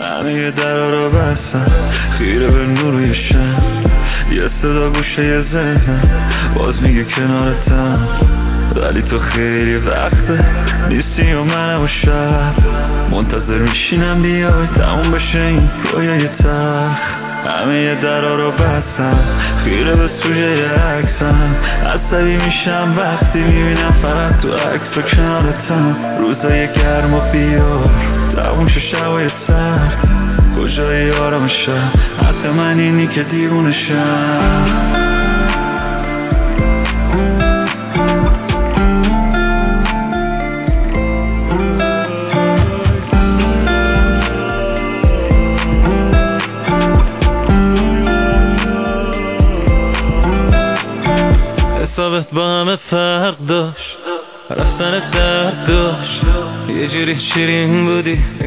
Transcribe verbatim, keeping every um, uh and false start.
همه درا رو بستم خیره به نور شم، یه صدا گوشه یه ذهنم باز میگه کنارتم، ولی تو خیلی وقته نیستی و منم و شب منتظر میشینم بیای تموم بشه این رویای تخت. همه یه درا رو بستم خیره به سوی یه عکسم، عصبی میشم وقتی میبینم فقط تو عکس و کنارتم. روزای گرم و بیار تموم شه شبای سخت، کجای آرامشم حتی من اینی که دیوونشم. حسابت با همه فرق داشت، رفتن درد داشت، یه جوری شیرین بودی